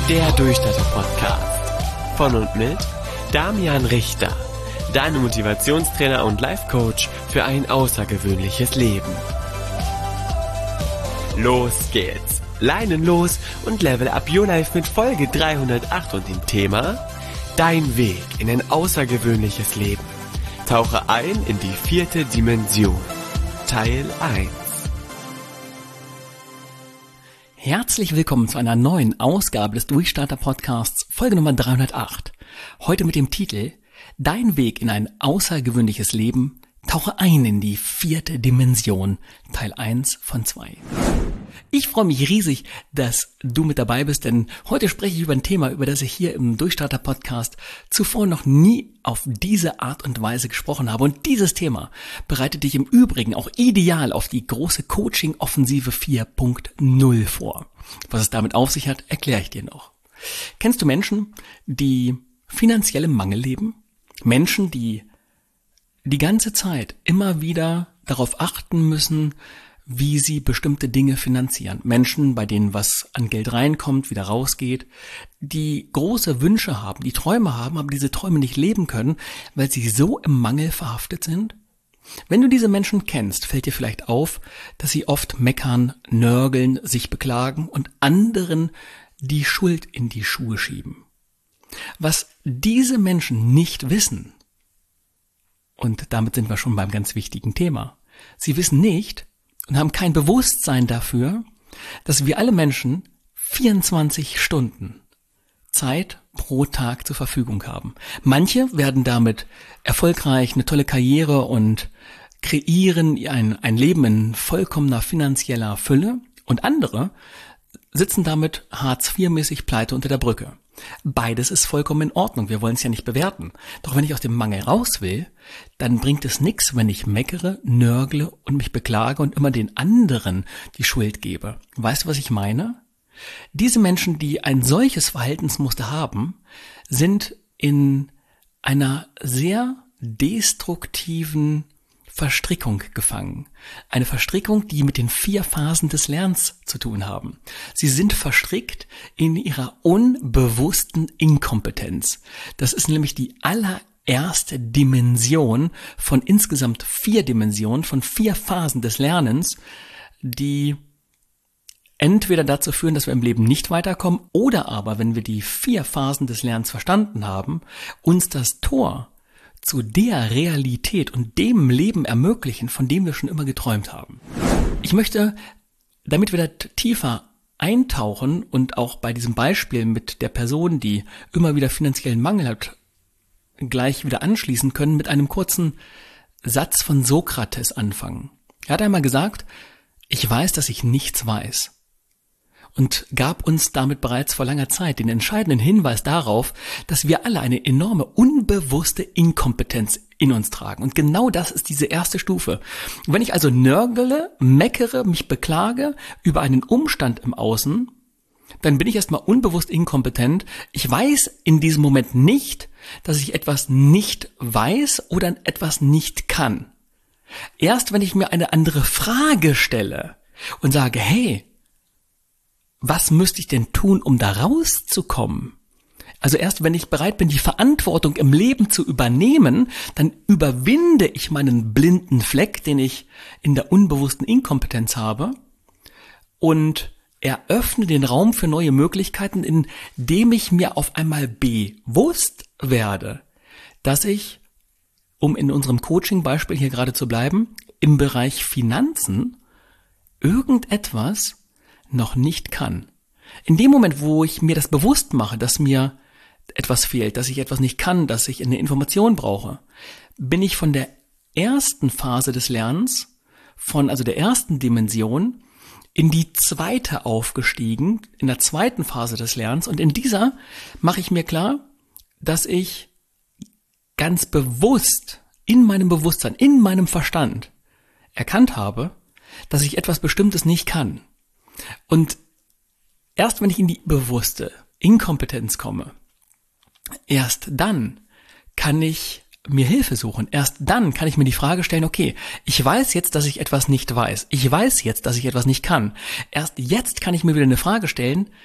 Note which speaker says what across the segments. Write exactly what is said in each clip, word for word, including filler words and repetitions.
Speaker 1: Der Durchstarter-Podcast. Von und mit Damian Richter. Dein Motivationstrainer und Life-Coach für ein außergewöhnliches Leben. Los geht's. Leinen los und level up your life mit Folge dreihundertacht und dem Thema Dein Weg in ein außergewöhnliches Leben. Tauche ein in die vierte Dimension. Teil eins.
Speaker 2: Herzlich willkommen zu einer neuen Ausgabe des Durchstarter-Podcasts, Folge Nummer dreihundertacht. Heute mit dem Titel Dein Weg in ein außergewöhnliches Leben. Tauche ein in die vierte Dimension. Teil eins von zwei. Ich freue mich riesig, dass du mit dabei bist, denn heute spreche ich über ein Thema, über das ich hier im Durchstarter-Podcast zuvor noch nie auf diese Art und Weise gesprochen habe. Und dieses Thema bereitet dich im Übrigen auch ideal auf die große Coaching-Offensive vier Punkt null vor. Was es damit auf sich hat, erkläre ich dir noch. Kennst du Menschen, die finanziell im Mangel leben? Menschen, die die ganze Zeit immer wieder darauf achten müssen, wie sie bestimmte Dinge finanzieren. Menschen, bei denen was an Geld reinkommt, wieder rausgeht, die große Wünsche haben, die Träume haben, aber diese Träume nicht leben können, weil sie so im Mangel verhaftet sind. Wenn du diese Menschen kennst, fällt dir vielleicht auf, dass sie oft meckern, nörgeln, sich beklagen und anderen die Schuld in die Schuhe schieben. Was diese Menschen nicht wissen, und damit sind wir schon beim ganz wichtigen Thema, sie wissen nicht, und haben kein Bewusstsein dafür, dass wir alle Menschen vierundzwanzig Stunden Zeit pro Tag zur Verfügung haben. Manche werden damit erfolgreich, eine tolle Karriere und kreieren ein, ein Leben in vollkommener finanzieller Fülle und andere sitzen damit Hartz vier mäßig pleite unter der Brücke. Beides ist vollkommen in Ordnung, wir wollen es ja nicht bewerten. Doch wenn ich aus dem Mangel raus will, dann bringt es nichts, wenn ich meckere, nörgle und mich beklage und immer den anderen die Schuld gebe. Weißt du, was ich meine? Diese Menschen, die ein solches Verhaltensmuster haben, sind in einer sehr destruktiven Verstrickung gefangen. Eine Verstrickung, die mit den vier Phasen des Lernens zu tun haben. Sie sind verstrickt in ihrer unbewussten Inkompetenz. Das ist nämlich die allererste Dimension von insgesamt vier Dimensionen, von vier Phasen des Lernens, die entweder dazu führen, dass wir im Leben nicht weiterkommen, oder aber, wenn wir die vier Phasen des Lernens verstanden haben, uns das Tor zu der Realität und dem Leben ermöglichen, von dem wir schon immer geträumt haben. Ich möchte, damit wir da tiefer eintauchen und auch bei diesem Beispiel mit der Person, die immer wieder finanziellen Mangel hat, gleich wieder anschließen können, mit einem kurzen Satz von Sokrates anfangen. Er hat einmal gesagt, ich weiß, dass ich nichts weiß. Und gab uns damit bereits vor langer Zeit den entscheidenden Hinweis darauf, dass wir alle eine enorme unbewusste Inkompetenz in uns tragen. Und genau das ist diese erste Stufe. Wenn ich also nörgele, meckere, mich beklage über einen Umstand im Außen, dann bin ich erstmal unbewusst inkompetent. Ich weiß in diesem Moment nicht, dass ich etwas nicht weiß oder etwas nicht kann. Erst wenn ich mir eine andere Frage stelle und sage, hey, was müsste ich denn tun, um da rauszukommen? Also erst wenn ich bereit bin, die Verantwortung im Leben zu übernehmen, dann überwinde ich meinen blinden Fleck, den ich in der unbewussten Inkompetenz habe, und eröffne den Raum für neue Möglichkeiten, indem ich mir auf einmal bewusst werde, dass ich, um in unserem Coaching-Beispiel hier gerade zu bleiben, im Bereich Finanzen irgendetwas noch nicht kann. In dem Moment, wo ich mir das bewusst mache, dass mir etwas fehlt, dass ich etwas nicht kann, dass ich eine Information brauche, bin ich von der ersten Phase des Lernens, von also der ersten Dimension, in die zweite aufgestiegen, in der zweiten Phase des Lernens. Und in dieser mache ich mir klar, dass ich ganz bewusst in meinem Bewusstsein, in meinem Verstand erkannt habe, dass ich etwas Bestimmtes nicht kann. Und erst wenn ich in die bewusste Inkompetenz komme, erst dann kann ich mir Hilfe suchen. Erst dann kann ich mir die Frage stellen, okay, ich weiß jetzt, dass ich etwas nicht weiß. Ich weiß jetzt, dass ich etwas nicht kann. Erst jetzt kann ich mir wieder eine Frage stellen,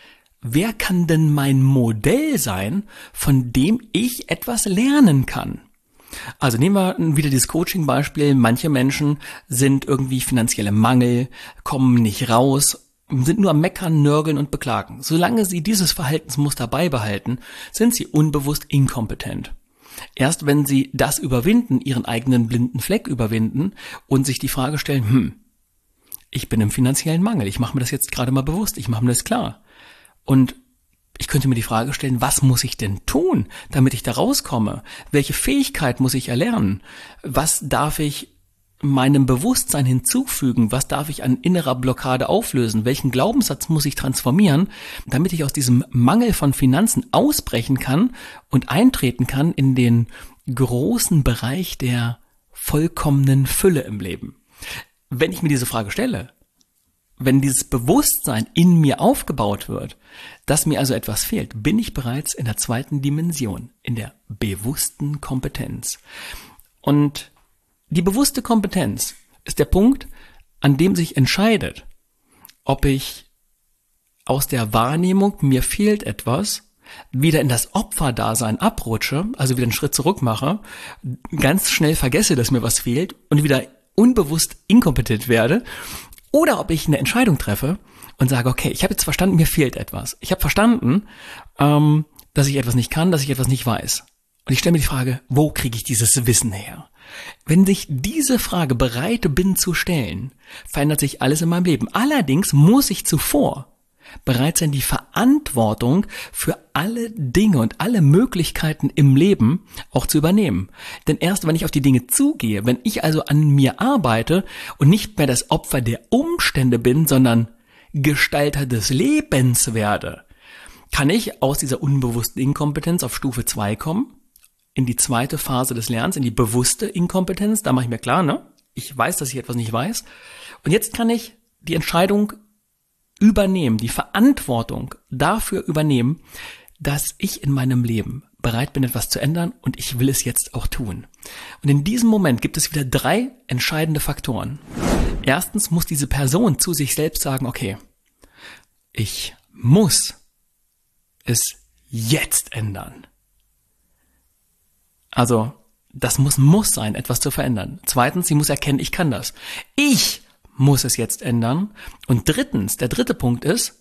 Speaker 2: wer kann denn mein Modell sein, von dem ich etwas lernen kann? Also nehmen wir wieder dieses Coaching-Beispiel. Manche Menschen sind irgendwie finanziell im Mangel, kommen nicht raus, sind nur am Meckern, Nörgeln und Beklagen. Solange sie dieses Verhaltensmuster beibehalten, sind sie unbewusst inkompetent. Erst wenn sie das überwinden, ihren eigenen blinden Fleck überwinden und sich die Frage stellen, hm, ich bin im finanziellen Mangel, ich mache mir das jetzt gerade mal bewusst, ich mache mir das klar. Und ich könnte mir die Frage stellen, was muss ich denn tun, damit ich da rauskomme? Welche Fähigkeit muss ich erlernen? Was darf ich meinem Bewusstsein hinzufügen? Was darf ich an innerer Blockade auflösen? Welchen Glaubenssatz muss ich transformieren, damit ich aus diesem Mangel von Finanzen ausbrechen kann und eintreten kann in den großen Bereich der vollkommenen Fülle im Leben? Wenn ich mir diese Frage stelle, wenn dieses Bewusstsein in mir aufgebaut wird, dass mir also etwas fehlt, bin ich bereits in der zweiten Dimension, in der bewussten Kompetenz. Und die bewusste Kompetenz ist der Punkt, an dem sich entscheidet, ob ich aus der Wahrnehmung, mir fehlt etwas, wieder in das Opferdasein abrutsche, also wieder einen Schritt zurück mache, ganz schnell vergesse, dass mir was fehlt und wieder unbewusst inkompetent werde, oder ob ich eine Entscheidung treffe und sage, okay, ich habe jetzt verstanden, mir fehlt etwas. Ich habe verstanden, ähm, dass ich etwas nicht kann, dass ich etwas nicht weiß. Und ich stelle mir die Frage, wo kriege ich dieses Wissen her? Wenn sich diese Frage bereit bin zu stellen, verändert sich alles in meinem Leben. Allerdings muss ich zuvor bereit sein, die Verantwortung für alle Dinge und alle Möglichkeiten im Leben auch zu übernehmen. Denn erst wenn ich auf die Dinge zugehe, wenn ich also an mir arbeite und nicht mehr das Opfer der Umstände bin, sondern Gestalter des Lebens werde, kann ich aus dieser unbewussten Inkompetenz auf Stufe zwei kommen, in die zweite Phase des Lernens, in die bewusste Inkompetenz. Da mache ich mir klar, ne? Ich weiß, dass ich etwas nicht weiß. Und jetzt kann ich die Entscheidung übernehmen, die Verantwortung dafür übernehmen, dass ich in meinem Leben bereit bin, etwas zu ändern und ich will es jetzt auch tun. Und in diesem Moment gibt es wieder drei entscheidende Faktoren. Erstens muss diese Person zu sich selbst sagen, okay, ich muss es jetzt ändern. Also, das muss muss sein, etwas zu verändern. Zweitens, sie muss erkennen, ich kann das. Ich muss es jetzt ändern. Und drittens, der dritte Punkt ist,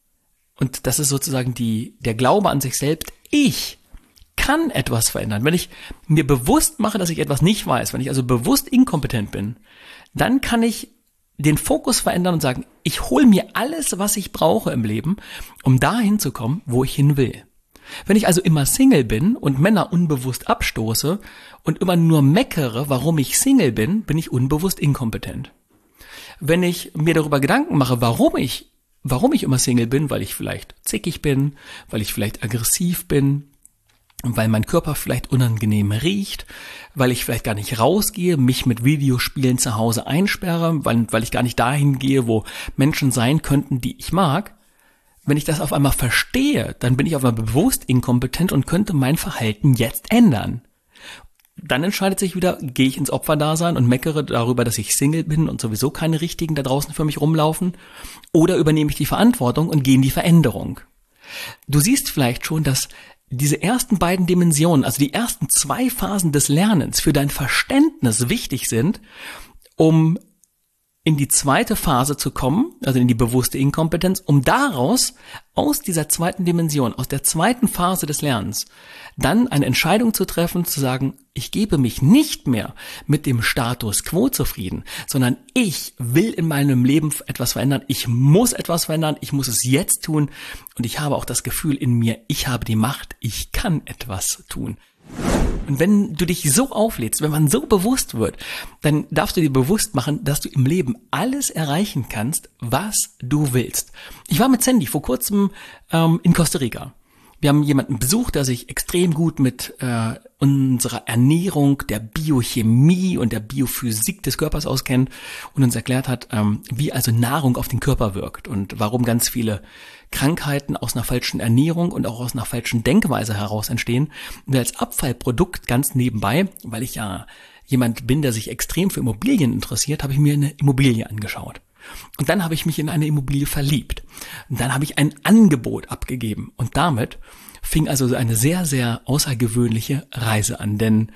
Speaker 2: und das ist sozusagen die, der Glaube an sich selbst, ich kann etwas verändern. Wenn ich mir bewusst mache, dass ich etwas nicht weiß, wenn ich also bewusst inkompetent bin, dann kann ich den Fokus verändern und sagen, ich hole mir alles, was ich brauche im Leben, um dahin zu kommen, wo ich hin will. Wenn ich also immer Single bin und Männer unbewusst abstoße und immer nur meckere, warum ich Single bin, bin ich unbewusst inkompetent. Wenn ich mir darüber Gedanken mache, warum ich, warum ich immer Single bin, weil ich vielleicht zickig bin, weil ich vielleicht aggressiv bin, weil mein Körper vielleicht unangenehm riecht, weil ich vielleicht gar nicht rausgehe, mich mit Videospielen zu Hause einsperre, weil, weil ich gar nicht dahin gehe, wo Menschen sein könnten, die ich mag. Wenn ich das auf einmal verstehe, dann bin ich auf einmal bewusst inkompetent und könnte mein Verhalten jetzt ändern. Dann entscheidet sich wieder, gehe ich ins Opferdasein und meckere darüber, dass ich Single bin und sowieso keine Richtigen da draußen für mich rumlaufen, oder übernehme ich die Verantwortung und gehe in die Veränderung. Du siehst vielleicht schon, dass diese ersten beiden Dimensionen, also die ersten zwei Phasen des Lernens für dein Verständnis wichtig sind, um in die zweite Phase zu kommen, also in die bewusste Inkompetenz, um daraus, aus dieser zweiten Dimension, aus der zweiten Phase des Lernens, dann eine Entscheidung zu treffen, zu sagen, ich gebe mich nicht mehr mit dem Status quo zufrieden, sondern ich will in meinem Leben etwas verändern, ich muss etwas verändern, ich muss es jetzt tun und ich habe auch das Gefühl in mir, ich habe die Macht, ich kann etwas tun. Und wenn du dich so auflädst, wenn man so bewusst wird, dann darfst du dir bewusst machen, dass du im Leben alles erreichen kannst, was du willst. Ich war mit Sandy vor kurzem ähm, in Costa Rica. Wir haben jemanden besucht, der sich extrem gut mit äh, unserer Ernährung, der Biochemie und der Biophysik des Körpers auskennt und uns erklärt hat, ähm, wie also Nahrung auf den Körper wirkt und warum ganz viele Krankheiten aus einer falschen Ernährung und auch aus einer falschen Denkweise heraus entstehen. Und als Abfallprodukt ganz nebenbei, weil ich ja jemand bin, der sich extrem für Immobilien interessiert, habe ich mir eine Immobilie angeschaut. Und dann habe ich mich in eine Immobilie verliebt. Und dann habe ich ein Angebot abgegeben. Und damit fing also eine sehr, sehr außergewöhnliche Reise an. Denn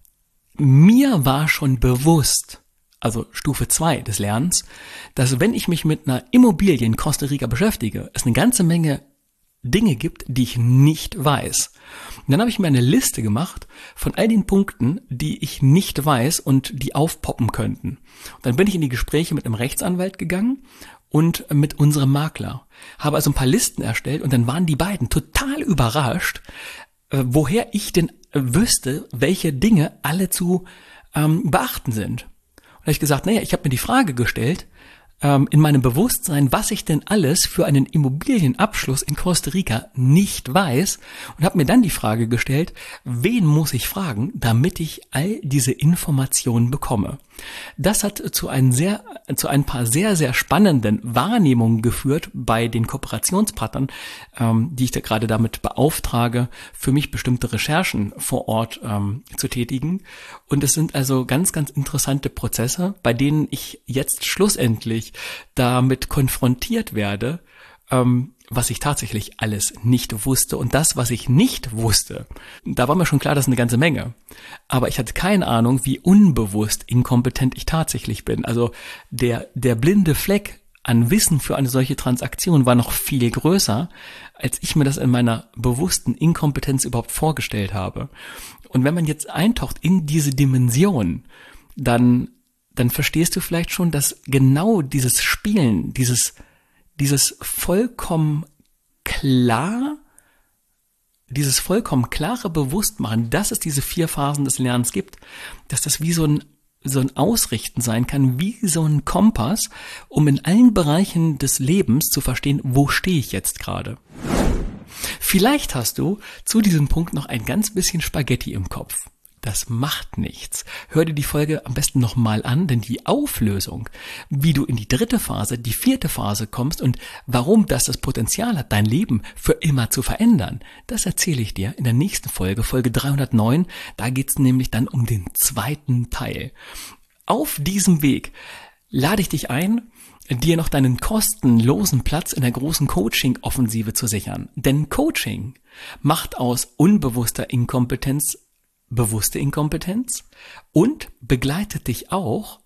Speaker 2: mir war schon bewusst, also Stufe zwei des Lernens, dass wenn ich mich mit einer Immobilie in Costa Rica beschäftige, es eine ganze Menge Dinge gibt, die ich nicht weiß. Und dann habe ich mir eine Liste gemacht von all den Punkten, die ich nicht weiß und die aufpoppen könnten. Und dann bin ich in die Gespräche mit einem Rechtsanwalt gegangen und mit unserem Makler. Habe also ein paar Listen erstellt und dann waren die beiden total überrascht, äh, woher ich denn äh, wüsste, welche Dinge alle zu ähm, beachten sind. Und da habe ich gesagt, naja, ich habe mir die Frage gestellt, in meinem Bewusstsein, was ich denn alles für einen Immobilienabschluss in Costa Rica nicht weiß und habe mir dann die Frage gestellt, wen muss ich fragen, damit ich all diese Informationen bekomme. Das hat zu ein, sehr, zu ein paar sehr, sehr spannenden Wahrnehmungen geführt bei den Kooperationspartnern, ähm, die ich da gerade damit beauftrage, für mich bestimmte Recherchen vor Ort ähm, zu tätigen. Und es sind also ganz, ganz interessante Prozesse, bei denen ich jetzt schlussendlich damit konfrontiert werde, ähm, was ich tatsächlich alles nicht wusste. Und das, was ich nicht wusste, da war mir schon klar, das ist eine ganze Menge. Aber ich hatte keine Ahnung, wie unbewusst inkompetent ich tatsächlich bin. Also der, der blinde Fleck an Wissen für eine solche Transaktion war noch viel größer, als ich mir das in meiner bewussten Inkompetenz überhaupt vorgestellt habe. Und wenn man jetzt eintaucht in diese Dimension, dann, dann verstehst du vielleicht schon, dass genau dieses Spielen, dieses Dieses vollkommen klar, dieses vollkommen klare Bewusstmachen, dass es diese vier Phasen des Lernens gibt, dass das wie so ein, so ein Ausrichten sein kann, wie so ein Kompass, um in allen Bereichen des Lebens zu verstehen, wo stehe ich jetzt gerade. Vielleicht hast du zu diesem Punkt noch ein ganz bisschen Spaghetti im Kopf. Das macht nichts. Hör dir die Folge am besten nochmal an, denn die Auflösung, wie du in die dritte Phase, die vierte Phase kommst und warum das das Potenzial hat, dein Leben für immer zu verändern, das erzähle ich dir in der nächsten Folge, Folge dreihundertneun. Da geht's nämlich dann um den zweiten Teil. Auf diesem Weg lade ich dich ein, dir noch deinen kostenlosen Platz in der großen Coaching-Offensive zu sichern. Denn Coaching macht aus unbewusster Inkompetenz bewusste Inkompetenz und begleitet dich auch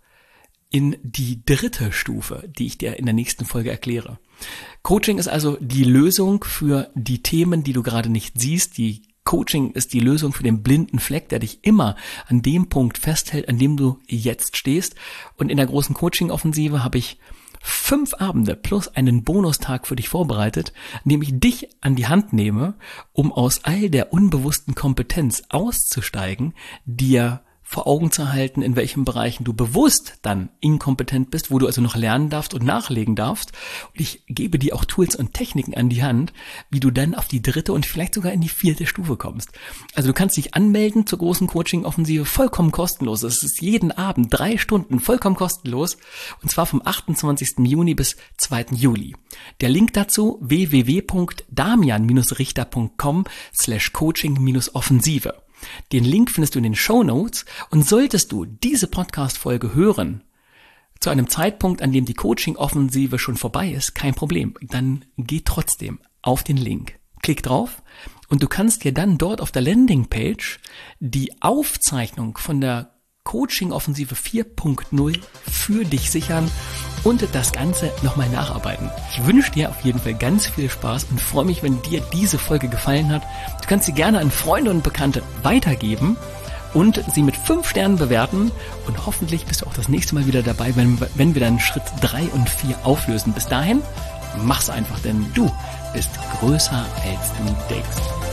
Speaker 2: in die dritte Stufe, die ich dir in der nächsten Folge erkläre. Coaching ist also die Lösung für die Themen, die du gerade nicht siehst. Die Coaching ist die Lösung für den blinden Fleck, der dich immer an dem Punkt festhält, an dem du jetzt stehst. Und in der großen Coaching-Offensive habe ich fünf Abende plus einen Bonustag für dich vorbereitet, in dem ich dich an die Hand nehme, um aus all der unbewussten Kompetenz auszusteigen, dir vor Augen zu halten, in welchen Bereichen du bewusst dann inkompetent bist, wo du also noch lernen darfst und nachlegen darfst. Und ich gebe dir auch Tools und Techniken an die Hand, wie du dann auf die dritte und vielleicht sogar in die vierte Stufe kommst. Also du kannst dich anmelden zur großen Coaching-Offensive, vollkommen kostenlos. Es ist jeden Abend drei Stunden vollkommen kostenlos, und zwar vom achtundzwanzigsten Juni bis zweiten Juli. Der Link dazu w w w punkt damian richter punkt com slash coaching offensive. Den Link findest du in den Shownotes, und solltest du diese Podcast-Folge hören, zu einem Zeitpunkt, an dem die Coaching-Offensive schon vorbei ist, kein Problem, dann geh trotzdem auf den Link, klick drauf und du kannst dir dann dort auf der Landingpage die Aufzeichnung von der Coaching-Offensive vier Punkt null für dich sichern und das Ganze nochmal nacharbeiten. Ich wünsche dir auf jeden Fall ganz viel Spaß und freue mich, wenn dir diese Folge gefallen hat. Du kannst sie gerne an Freunde und Bekannte weitergeben und sie mit fünf Sternen bewerten, und hoffentlich bist du auch das nächste Mal wieder dabei, wenn, wenn wir dann Schritt drei und vier auflösen. Bis dahin, mach's einfach, denn du bist größer, als du denkst.